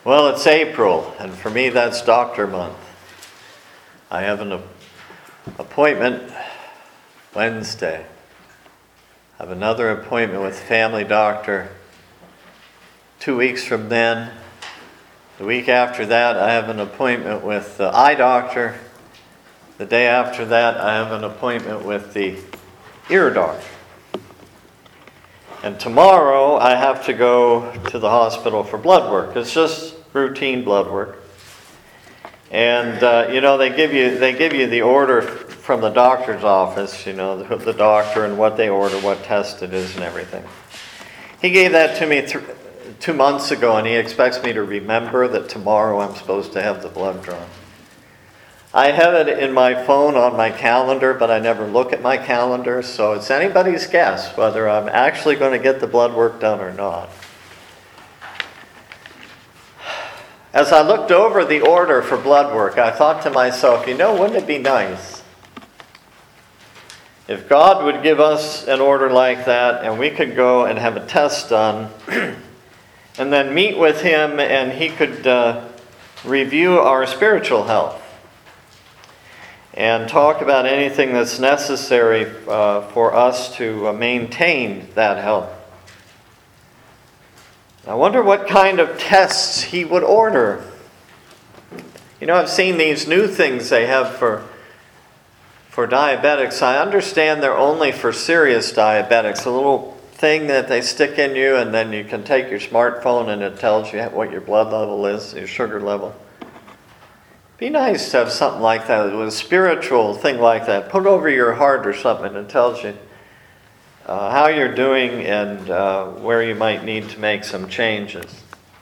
Well, it's April, and for me that's Doctor Month. I have an appointment Wednesday. I have another appointment with family doctor 2 weeks from then. The week after that, I have an appointment with the eye doctor. The day after that, I have an appointment with the ear doctor. And tomorrow, I have to go to the hospital for blood work. It's just routine blood work. And, they give you the order from the doctor's office, the doctor and what they order, what test it is and everything. He gave that to me 2 months ago, and he expects me to remember that tomorrow I'm supposed to have the blood drawn. I have it in my phone on my calendar, but I never look at my calendar, so it's anybody's guess whether I'm actually going to get the blood work done or not. As I looked over the order for blood work, I thought to myself, wouldn't it be nice if God would give us an order like that and we could go and have a test done and then meet with Him and He could review our spiritual health and talk about anything that's necessary for us to maintain that health. I wonder what kind of tests He would order. I've seen these new things they have for diabetics. I understand they're only for serious diabetics. A little thing that they stick in you, and then you can take your smartphone and it tells you what your blood level is, your sugar level. Be nice to have something like that, with a spiritual thing like that. Put over your heart or something, and it tells you how you're doing and where you might need to make some changes.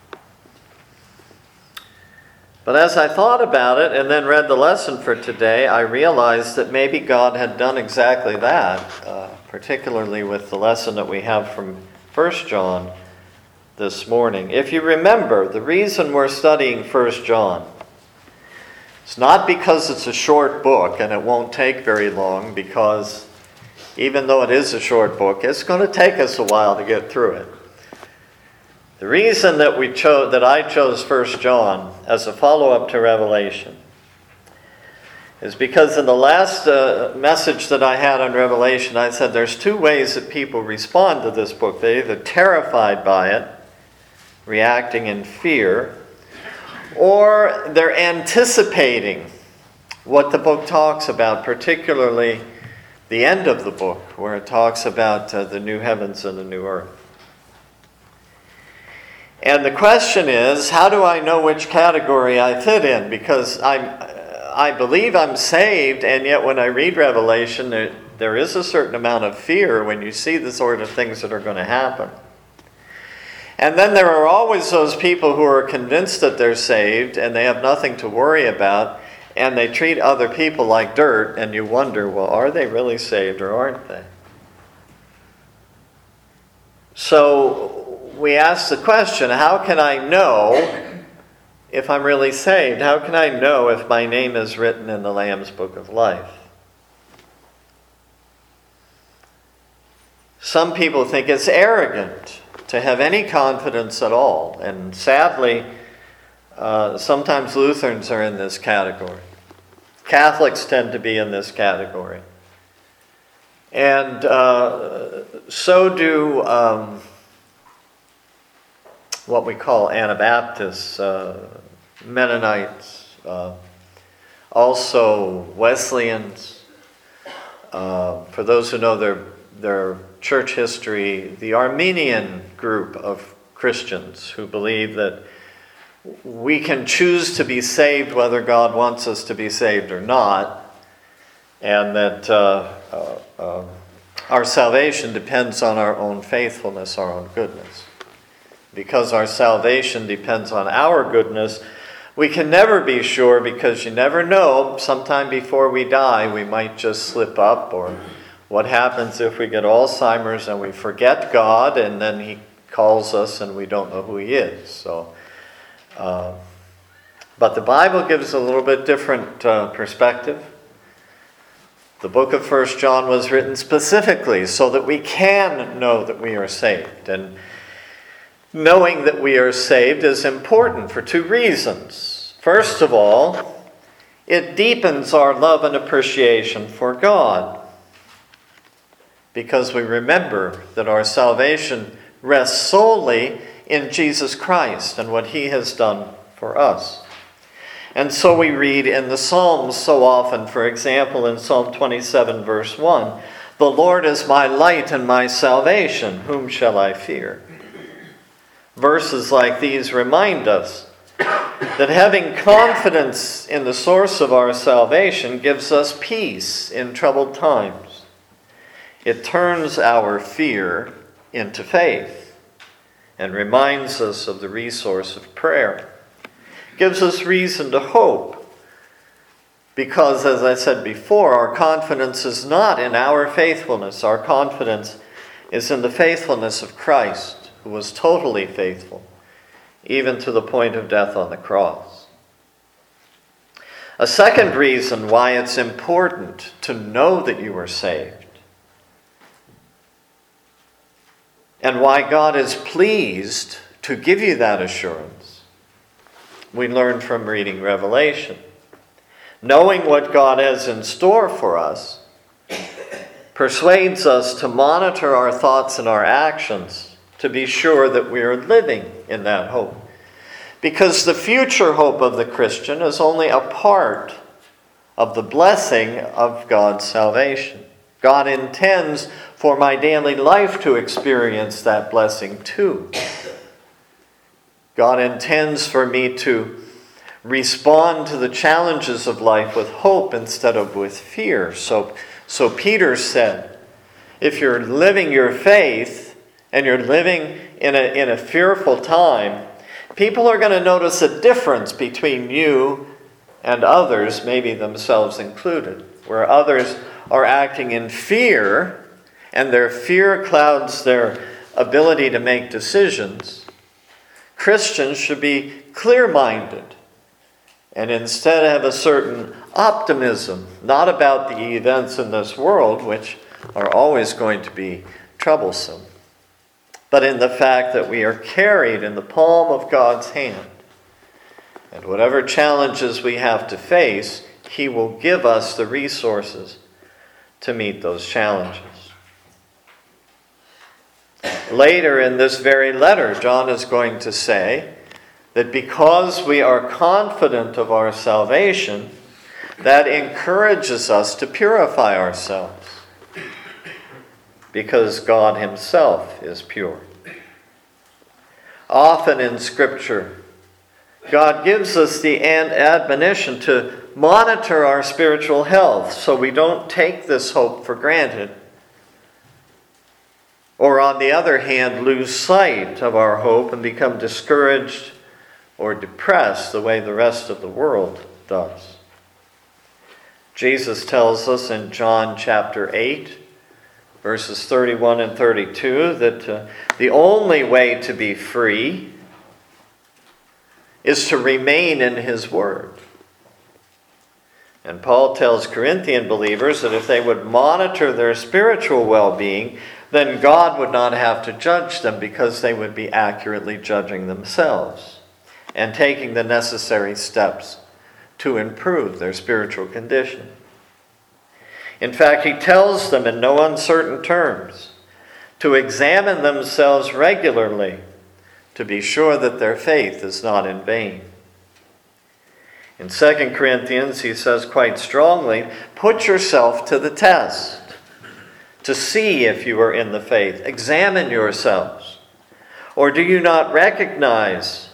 But as I thought about it and then read the lesson for today, I realized that maybe God had done exactly that, particularly with the lesson that we have from 1 John this morning. If you remember, the reason we're studying 1 John, it's not because it's a short book and it won't take very long, because even though it is a short book, it's going to take us a while to get through it. The reason that I chose 1 John as a follow-up to Revelation is because in the last message that I had on Revelation, I said there's two ways that people respond to this book. They're either terrified by it, reacting in fear, or they're anticipating what the book talks about, particularly the end of the book, where it talks about the new heavens and the new earth. And the question is, how do I know which category I fit in? Because I believe I'm saved, and yet when I read Revelation, there is a certain amount of fear when you see the sort of things that are going to happen. And then there are always those people who are convinced that they're saved and they have nothing to worry about, and they treat other people like dirt, and you wonder, well, are they really saved or aren't they? So we ask the question, how can I know if I'm really saved? How can I know if my name is written in the Lamb's Book of Life? Some people think it's arrogant to have any confidence at all. And sadly, sometimes Lutherans are in this category. Catholics tend to be in this category. And so do what we call Anabaptists, Mennonites, also Wesleyans. For those who know their church history, the Armenian group of Christians who believe that we can choose to be saved whether God wants us to be saved or not, and that our salvation depends on our own faithfulness, our own goodness. Because our salvation depends on our goodness, we can never be sure, because you never know, sometime before we die, we might just slip up. Or what happens if we get Alzheimer's and we forget God, and then He calls us and we don't know who He is. So, but the Bible gives a little bit different perspective. The book of 1 John was written specifically so that we can know that we are saved. And knowing that we are saved is important for two reasons. First of all, it deepens our love and appreciation for God, because we remember that our salvation rests solely in Jesus Christ and what he has done for us. And so we read in the Psalms so often, for example, in Psalm 27, verse 1, "The Lord is my light and my salvation, whom shall I fear?" Verses like these remind us that having confidence in the source of our salvation gives us peace in troubled times. It turns our fear into faith and reminds us of the resource of prayer. Gives us reason to hope because, as I said before, our confidence is not in our faithfulness. Our confidence is in the faithfulness of Christ, who was totally faithful, even to the point of death on the cross. A second reason why it's important to know that you are saved, and why God is pleased to give you that assurance, we learn from reading Revelation. Knowing what God has in store for us persuades us to monitor our thoughts and our actions to be sure that we are living in that hope. Because the future hope of the Christian is only a part of the blessing of God's salvation. God intends for my daily life to experience that blessing too. God intends for me to respond to the challenges of life with hope instead of with fear. So Peter said, if you're living your faith and you're living in a fearful time, people are going to notice a difference between you and others, maybe themselves included, where others are acting in fear, and their fear clouds their ability to make decisions. Christians should be clear-minded and instead have a certain optimism, not about the events in this world, which are always going to be troublesome, but in the fact that we are carried in the palm of God's hand. And whatever challenges we have to face, he will give us the resources to meet those challenges. Later in this very letter, John is going to say that because we are confident of our salvation, that encourages us to purify ourselves, because God himself is pure. Often in Scripture, God gives us the admonition to monitor our spiritual health so we don't take this hope for granted, or on the other hand, lose sight of our hope and become discouraged or depressed the way the rest of the world does. Jesus tells us in John chapter 8, verses 31 and 32, that the only way to be free is to remain in his word. And Paul tells Corinthian believers that if they would monitor their spiritual well-being, then God would not have to judge them, because they would be accurately judging themselves and taking the necessary steps to improve their spiritual condition. In fact, he tells them in no uncertain terms to examine themselves regularly to be sure that their faith is not in vain. In 2 Corinthians, he says quite strongly, put yourself to the test to see if you are in the faith. Examine yourselves. Or do you not recognize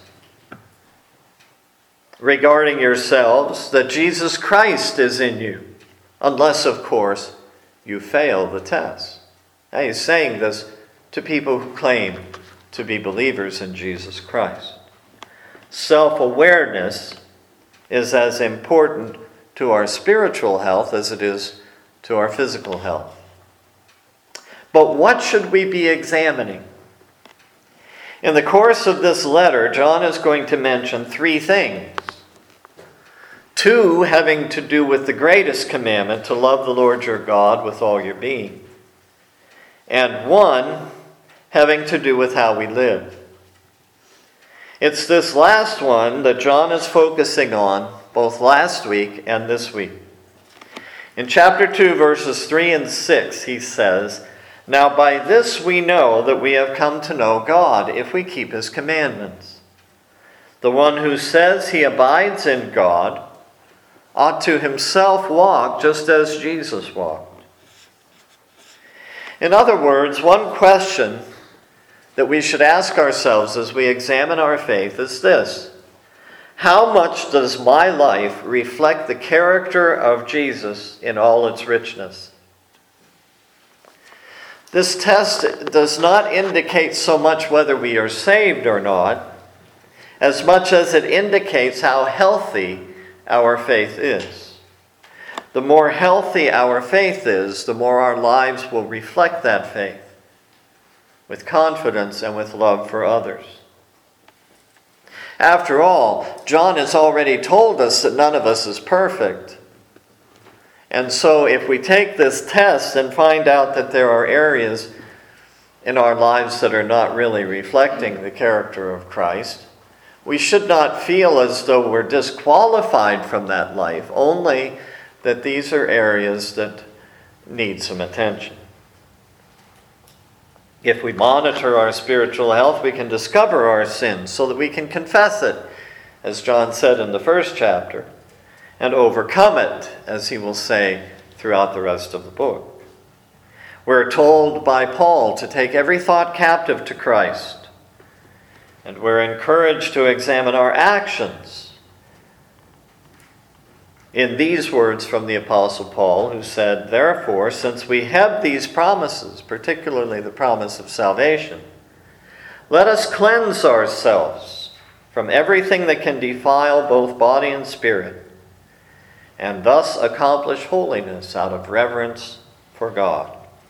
regarding yourselves that Jesus Christ is in you? Unless, of course, you fail the test. Now, he's saying this to people who claim to be believers in Jesus Christ. Self-awareness is as important to our spiritual health as it is to our physical health. But what should we be examining? In the course of this letter, John is going to mention three things. Two having to do with the greatest commandment, to love the Lord your God with all your being. And one having to do with how we live. It's this last one that John is focusing on, both last week and this week. In chapter 2, verses 3 and 6, he says, "Now by this we know that we have come to know God, if we keep his commandments. The one who says he abides in God ought to himself walk just as Jesus walked." In other words, one question that we should ask ourselves as we examine our faith is this: how much does my life reflect the character of Jesus in all its richness? This test does not indicate so much whether we are saved or not, as much as it indicates how healthy our faith is. The more healthy our faith is, the more our lives will reflect that faith, with confidence and with love for others. After all, John has already told us that none of us is perfect. And so if we take this test and find out that there are areas in our lives that are not really reflecting the character of Christ, we should not feel as though we're disqualified from that life, only that these are areas that need some attention. If we monitor our spiritual health, we can discover our sins so that we can confess it, as John said in the first chapter, and overcome it, as he will say throughout the rest of the book. We're told by Paul to take every thought captive to Christ, and we're encouraged to examine our actions in these words from the Apostle Paul, who said, "Therefore, since we have these promises, particularly the promise of salvation, let us cleanse ourselves from everything that can defile both body and spirit, and thus accomplish holiness out of reverence for God."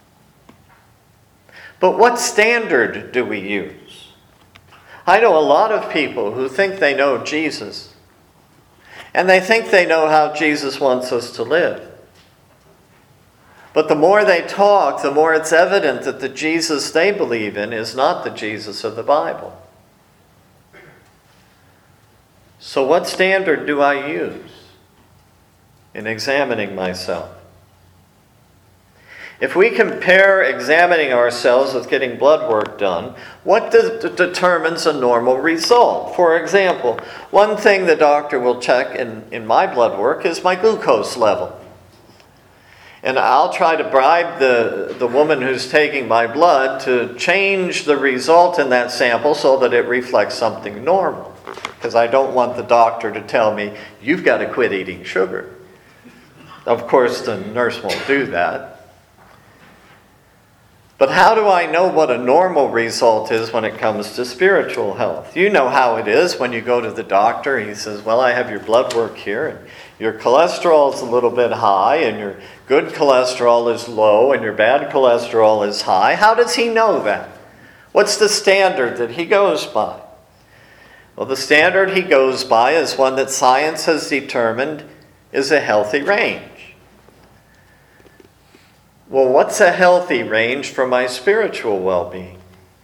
But what standard do we use? I know a lot of people who think they know Jesus, and they think they know how Jesus wants us to live. But the more they talk, the more it's evident that the Jesus they believe in is not the Jesus of the Bible. So what standard do I use in examining myself? If we compare examining ourselves with getting blood work done, what determines a normal result? For example, one thing the doctor will check in my blood work is my glucose level. And I'll try to bribe the woman who's taking my blood to change the result in that sample so that it reflects something normal. Because I don't want the doctor to tell me, "You've got to quit eating sugar." Of course, the nurse won't do that. But how do I know what a normal result is when it comes to spiritual health? You know how it is when you go to the doctor. He says, "Well, I have your blood work here, and your cholesterol is a little bit high, and your good cholesterol is low, and your bad cholesterol is high." How does he know that? What's the standard that he goes by? Well, the standard he goes by is one that science has determined is a healthy range. Well, what's a healthy range for my spiritual well-being?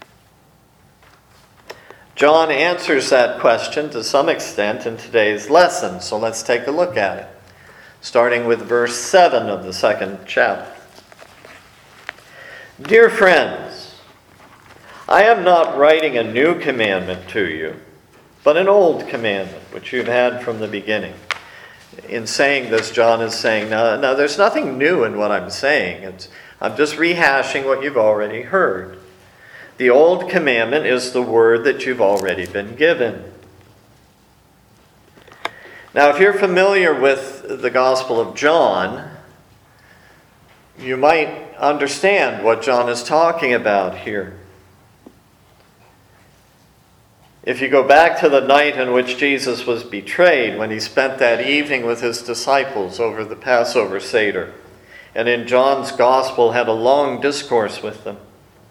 John answers that question to some extent in today's lesson, so let's take a look at it, starting with verse 7 of the second chapter. "Dear friends, I am not writing a new commandment to you, but an old commandment which you've had from the beginning." In saying this, John is saying, no, there's nothing new in what I'm saying. I'm just rehashing what you've already heard. The old commandment is the word that you've already been given. Now, if you're familiar with the Gospel of John, you might understand what John is talking about here. If you go back to the night in which Jesus was betrayed, when he spent that evening with his disciples over the Passover Seder, and in John's Gospel had a long discourse with them.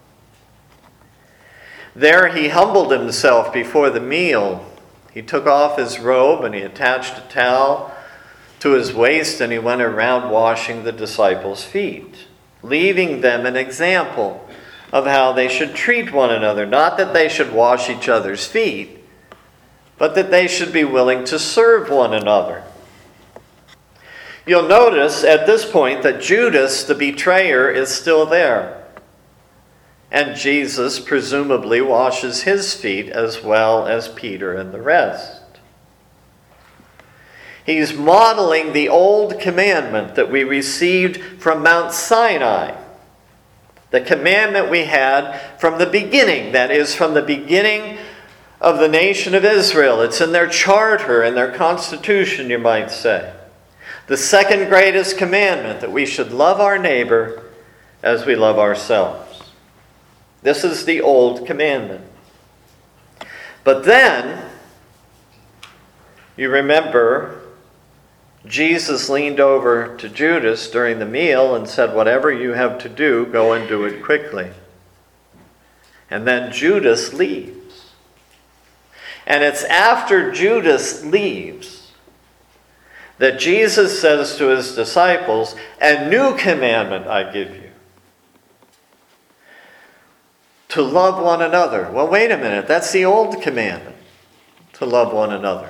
There he humbled himself before the meal. He took off his robe and he attached a towel to his waist, and he went around washing the disciples' feet, leaving them an example of how they should treat one another. Not that they should wash each other's feet, but that they should be willing to serve one another. You'll notice at this point that Judas, the betrayer, is still there. And Jesus presumably washes his feet as well as Peter and the rest. He's modeling the old commandment that we received from Mount Sinai. The commandment we had from the beginning, that is, from the beginning of the nation of Israel. It's in their charter, in their constitution, you might say. The second greatest commandment, that we should love our neighbor as we love ourselves. This is the old commandment. But then, you remember, Jesus leaned over to Judas during the meal and said, "Whatever you have to do, go and do it quickly." And then Judas leaves. And it's after Judas leaves that Jesus says to his disciples, "A new commandment I give you, to love one another." Well, wait a minute, that's the old commandment, to love one another.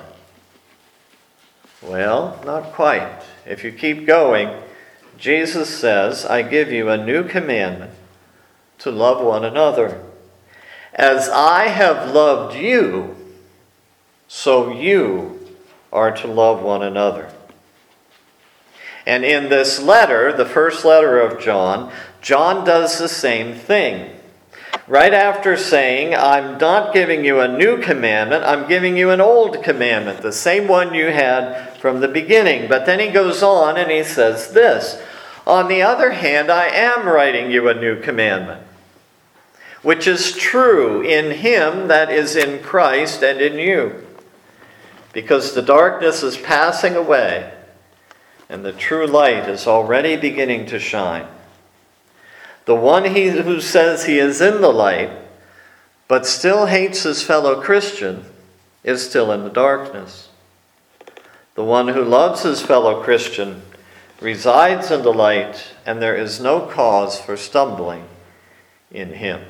Well, not quite. If you keep going, Jesus says, "I give you a new commandment, to love one another. As I have loved you, so you are to love one another." And in this letter, the first letter of John, John does the same thing. Right after saying, "I'm not giving you a new commandment, I'm giving you an old commandment," the same one you had from the beginning. But then he goes on and he says this, "On the other hand, I am writing you a new commandment, which is true in him that is in Christ and in you. Because the darkness is passing away, and the true light is already beginning to shine. The one who says he is in the light, but still hates his fellow Christian, is still in the darkness. The one who loves his fellow Christian resides in the light, and there is no cause for stumbling in him."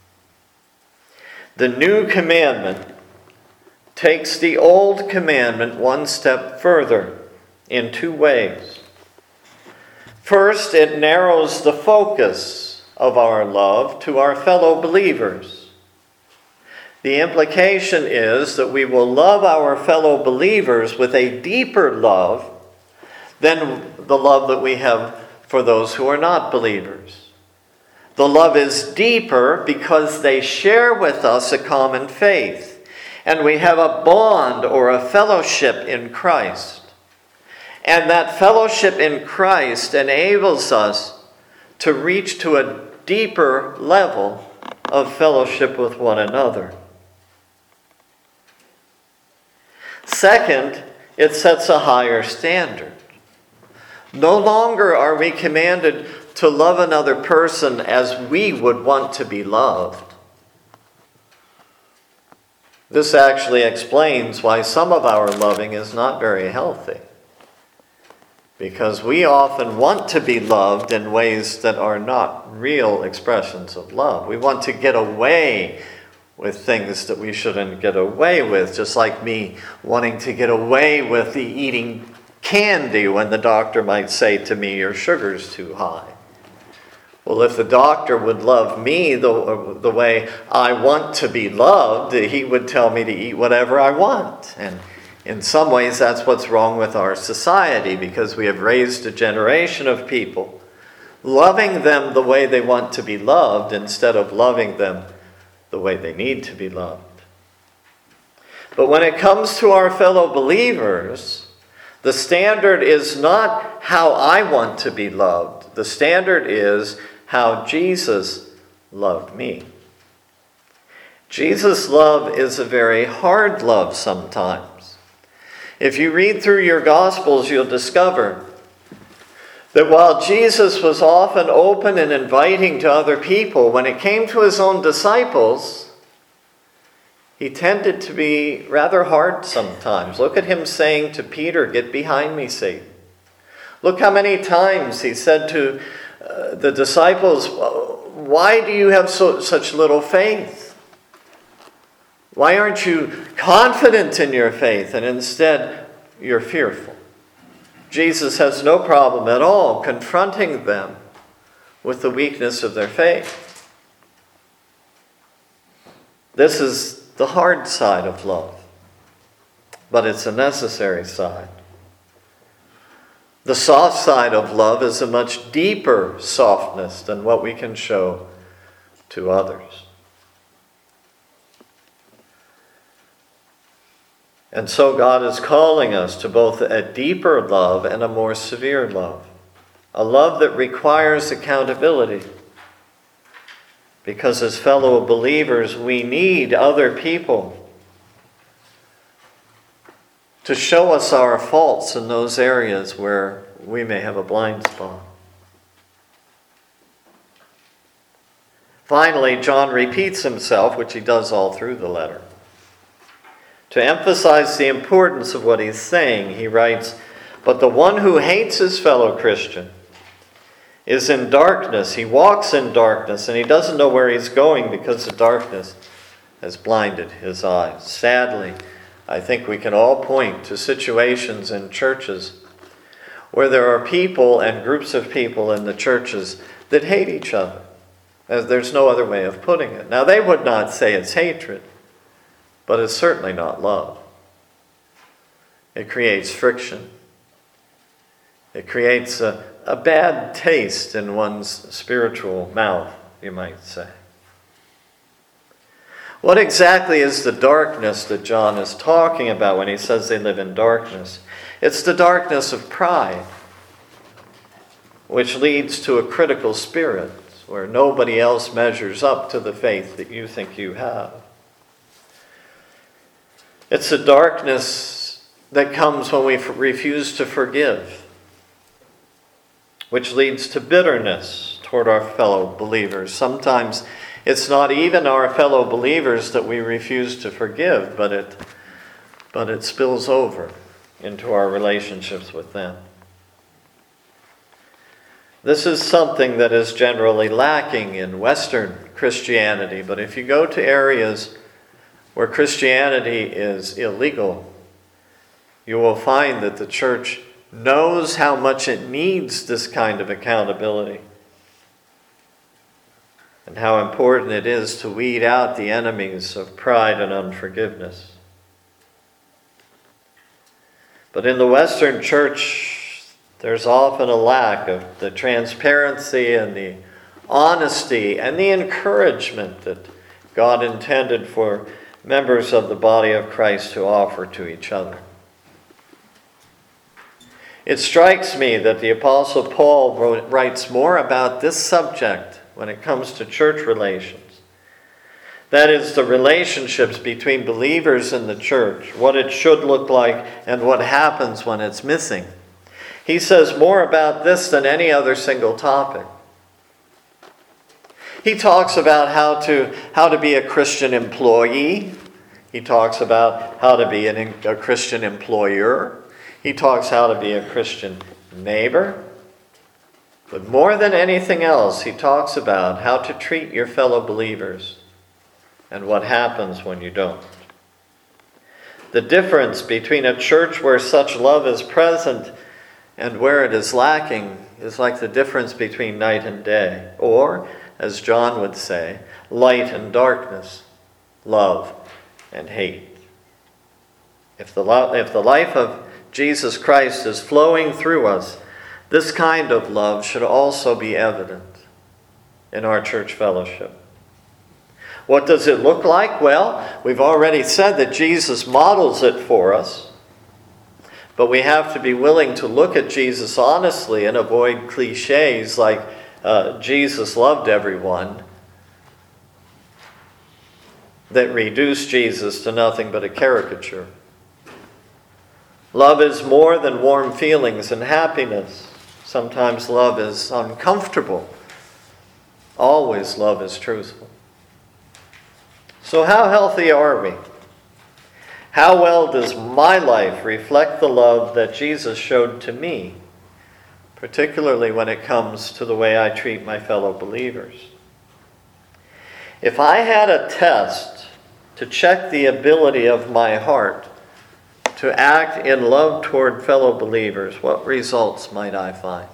The new commandment takes the old commandment one step further in two ways. First, it narrows the focus of our love to our fellow believers. The implication is that we will love our fellow believers with a deeper love than the love that we have for those who are not believers. The love is deeper because they share with us a common faith, and we have a bond or a fellowship in Christ. And that fellowship in Christ enables us to reach to a deeper level of fellowship with one another. Second, it sets a higher standard. No longer are we commanded to love another person as we would want to be loved. This actually explains why some of our loving is not very healthy. Because we often want to be loved in ways that are not real expressions of love. We want to get away with things that we shouldn't get away with, just like me wanting to get away with the eating candy when the doctor might say to me, "Your sugar's too high." Well, if the doctor would love me the way I want to be loved, he would tell me to eat whatever I want. And in some ways, that's what's wrong with our society, because we have raised a generation of people loving them the way they want to be loved instead of loving them the way they need to be loved. But when it comes to our fellow believers, the standard is not how I want to be loved. The standard is how Jesus loved me. Jesus' love is a very hard love sometimes. If you read through your Gospels, you'll discover that while Jesus was often open and inviting to other people, when it came to his own disciples, he tended to be rather hard sometimes. Look at him saying to Peter, "Get behind me, Satan." Look how many times he said to the disciples, "Why do you have such little faith?" Why aren't you confident in your faith and instead you're fearful? Jesus has no problem at all confronting them with the weakness of their faith. This is the hard side of love, but it's a necessary side. The soft side of love is a much deeper softness than what we can show to others. And so God is calling us to both a deeper love and a more severe love. A love that requires accountability. Because as fellow believers, we need other people to show us our faults in those areas where we may have a blind spot. Finally, John repeats himself, which he does all through the letter. To emphasize the importance of what he's saying, he writes, "But the one who hates his fellow Christian is in darkness. He walks in darkness, and he doesn't know where he's going because the darkness has blinded his eyes." Sadly, I think we can all point to situations in churches where there are people and groups of people in the churches that hate each other. As there's no other way of putting it. Now, they would not say it's hatred, but it's certainly not love. It creates friction. It creates a bad taste in one's spiritual mouth, you might say. What exactly is the darkness that John is talking about when he says they live in darkness? It's the darkness of pride, which leads to a critical spirit, where nobody else measures up to the faith that you think you have. It's a darkness that comes when we refuse to forgive, which leads to bitterness toward our fellow believers. Sometimes it's not even our fellow believers that we refuse to forgive, but it spills over into our relationships with them. This is something that is generally lacking in Western Christianity, but if you go to areas where Christianity is illegal, you will find that the church knows how much it needs this kind of accountability and how important it is to weed out the enemies of pride and unforgiveness. But in the Western church, there's often a lack of the transparency and the honesty and the encouragement that God intended for members of the body of Christ to offer to each other. It strikes me that the Apostle Paul writes more about this subject when it comes to church relations. That is, the relationships between believers in the church, what it should look like, and what happens when it's missing. He says more about this than any other single topic. He talks about how to be a Christian employee. He talks about how to be a Christian employer. He talks how to be a Christian neighbor. But more than anything else, he talks about how to treat your fellow believers and what happens when you don't. The difference between a church where such love is present and where it is lacking is like the difference between night and day, or, as John would say, light and darkness, love and hate. If the life of Jesus Christ is flowing through us, this kind of love should also be evident in our church fellowship. What does it look like? Well, we've already said that Jesus models it for us. But we have to be willing to look at Jesus honestly and avoid cliches like Jesus loved everyone that reduce Jesus to nothing but a caricature. Love is more than warm feelings and happiness. Sometimes love is uncomfortable. Always love is truthful. So how healthy are we? How well does my life reflect the love that Jesus showed to me, particularly when it comes to the way I treat my fellow believers? If I had a test to check the ability of my heart to act in love toward fellow believers, what results might I find?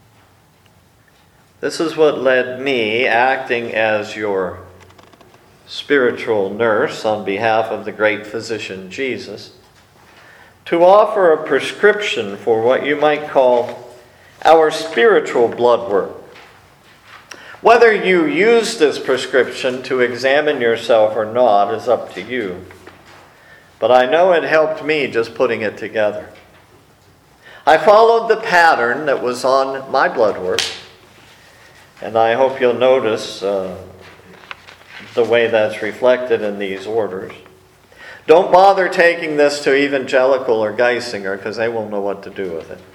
This is what led me, acting as your spiritual nurse on behalf of the great physician Jesus, to offer a prescription for what you might call our spiritual blood work. Whether you use this prescription to examine yourself or not is up to you. But I know it helped me just putting it together. I followed the pattern that was on my blood work, and I hope you'll notice the way that's reflected in these orders. Don't bother taking this to Evangelical or Geisinger, because they won't know what to do with it.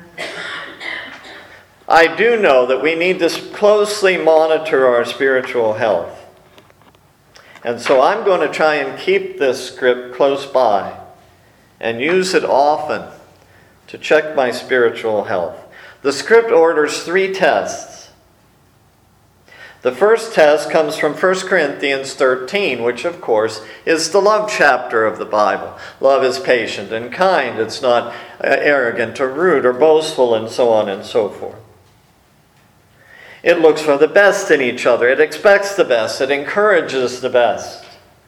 I do know that we need to closely monitor our spiritual health. And so I'm going to try and keep this script close by and use it often to check my spiritual health. The script orders 3 tests. The first test comes from 1 Corinthians 13, which of course is the love chapter of the Bible. Love is patient and kind. It's not arrogant or rude or boastful, and so on and so forth. It looks for the best in each other. It expects the best. It encourages the best.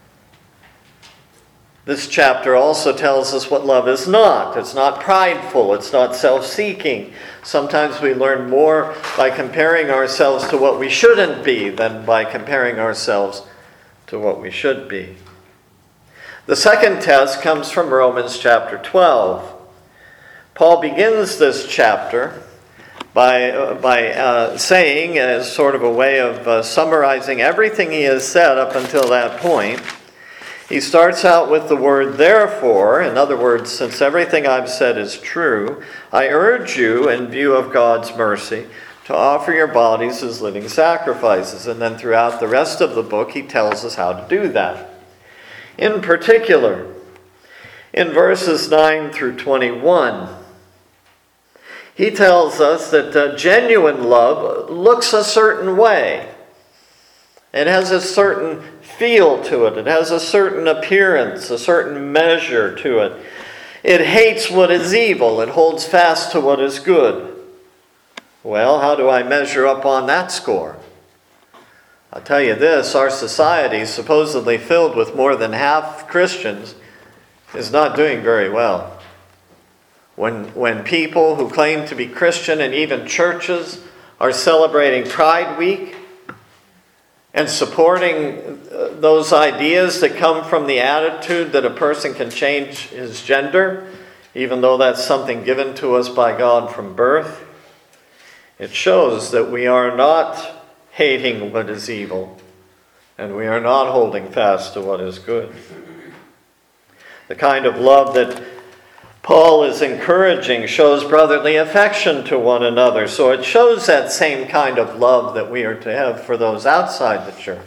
This chapter also tells us what love is not. It's not prideful. It's not self-seeking. Sometimes we learn more by comparing ourselves to what we shouldn't be than by comparing ourselves to what we should be. The second test comes from Romans chapter 12. Paul begins this chapter by saying, as sort of a way of summarizing everything he has said up until that point, he starts out with the word therefore. In other words, since everything I've said is true, I urge you, in view of God's mercy, to offer your bodies as living sacrifices. And then throughout the rest of the book, he tells us how to do that. In particular, in verses 9 through 21, he tells us that genuine love looks a certain way. It has a certain feel to it. It has a certain appearance, a certain measure to it. It hates what is evil. It holds fast to what is good. Well, how do I measure up on that score? I'll tell you this, our society, supposedly filled with more than half Christians, is not doing very well. When people who claim to be Christian and even churches are celebrating Pride Week and supporting those ideas that come from the attitude that a person can change his gender, even though that's something given to us by God from birth, it shows that we are not hating what is evil, and we are not holding fast to what is good. The kind of love that Paul is encouraging shows brotherly affection to one another. So it shows that same kind of love that we are to have for those outside the church.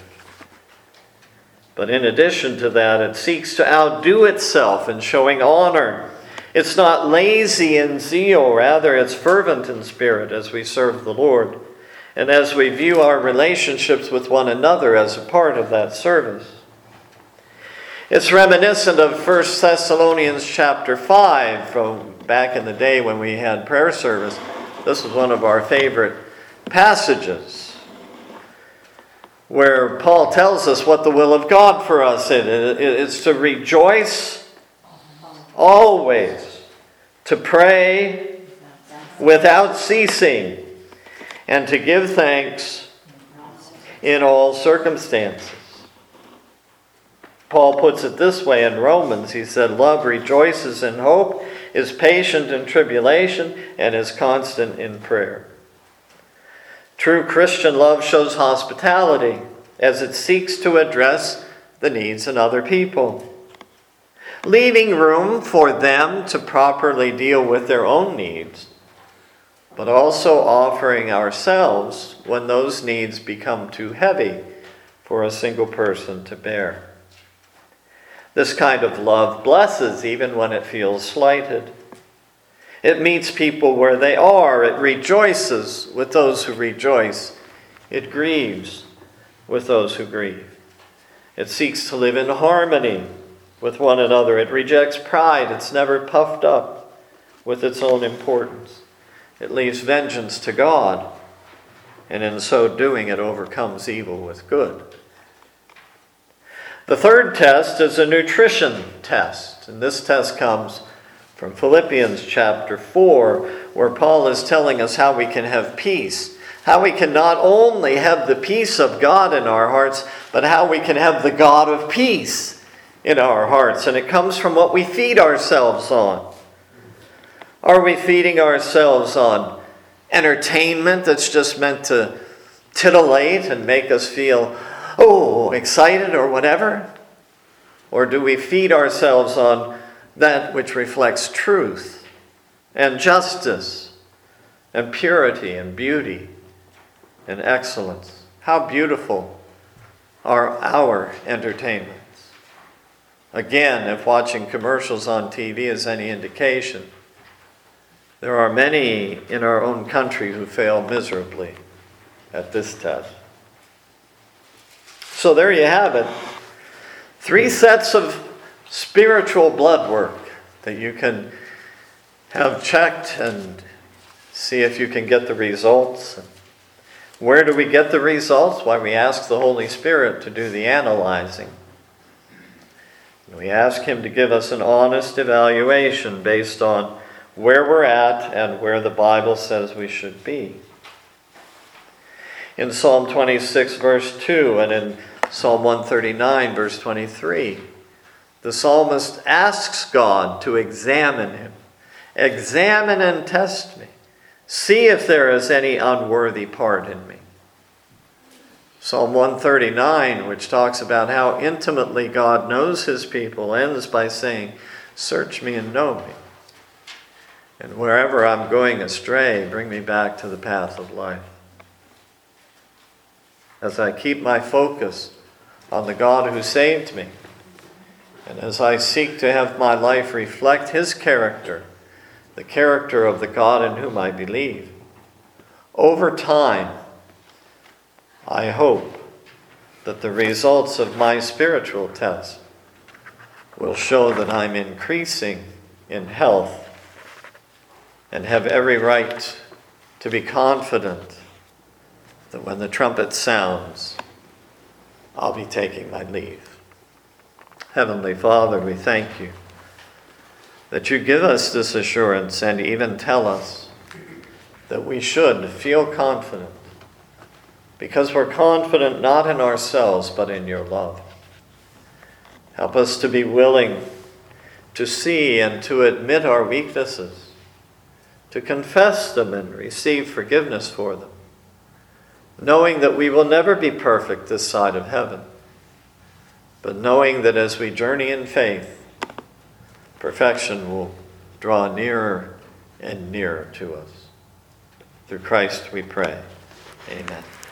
But in addition to that, it seeks to outdo itself in showing honor. It's not lazy in zeal, rather it's fervent in spirit as we serve the Lord, and as we view our relationships with one another as a part of that service. It's reminiscent of 1 Thessalonians chapter 5 from back in the day when we had prayer service. This was one of our favorite passages where Paul tells us what the will of God for us is. It's to rejoice always, to pray without ceasing, and to give thanks in all circumstances. Paul puts it this way in Romans. He said, love rejoices in hope, is patient in tribulation, and is constant in prayer. True Christian love shows hospitality as it seeks to address the needs of other people, leaving room for them to properly deal with their own needs, but also offering ourselves when those needs become too heavy for a single person to bear. This kind of love blesses even when it feels slighted. It meets people where they are. It rejoices with those who rejoice. It grieves with those who grieve. It seeks to live in harmony with one another. It rejects pride. It's never puffed up with its own importance. It leaves vengeance to God, and in so doing it overcomes evil with good. The third test is a nutrition test, and this test comes from Philippians chapter 4, where Paul is telling us how we can have peace, how we can not only have the peace of God in our hearts, but how we can have the God of peace in our hearts. And it comes from what we feed ourselves on. Are we feeding ourselves on entertainment that's just meant to titillate and make us feel, excited or whatever? Or do we feed ourselves on that which reflects truth and justice and purity and beauty and excellence? How beautiful are our entertainments. Again, if watching commercials on TV is any indication, there are many in our own country who fail miserably at this test. So there you have it. 3 sets of spiritual blood work that you can have checked and see if you can get the results. Where do we get the results? Why, we ask the Holy Spirit to do the analyzing. We ask Him to give us an honest evaluation based on where we're at and where the Bible says we should be. In Psalm 26, verse 2, and in Psalm 139, verse 23, the psalmist asks God to examine him. Examine and test me. See if there is any unworthy part in me. Psalm 139, which talks about how intimately God knows His people, ends by saying, "Search me and know me. And wherever I'm going astray, bring me back to the path of life." As I keep my focus on the God who saved me, and as I seek to have my life reflect His character, the character of the God in whom I believe, over time, I hope that the results of my spiritual test will show that I'm increasing in health and have every right to be confident that when the trumpet sounds, I'll be taking my leave. Heavenly Father, we thank You that You give us this assurance and even tell us that we should feel confident, because we're confident not in ourselves but in Your love. Help us to be willing to see and to admit our weaknesses, to confess them and receive forgiveness for them, knowing that we will never be perfect this side of heaven, but knowing that as we journey in faith, perfection will draw nearer and nearer to us. Through Christ we pray. Amen.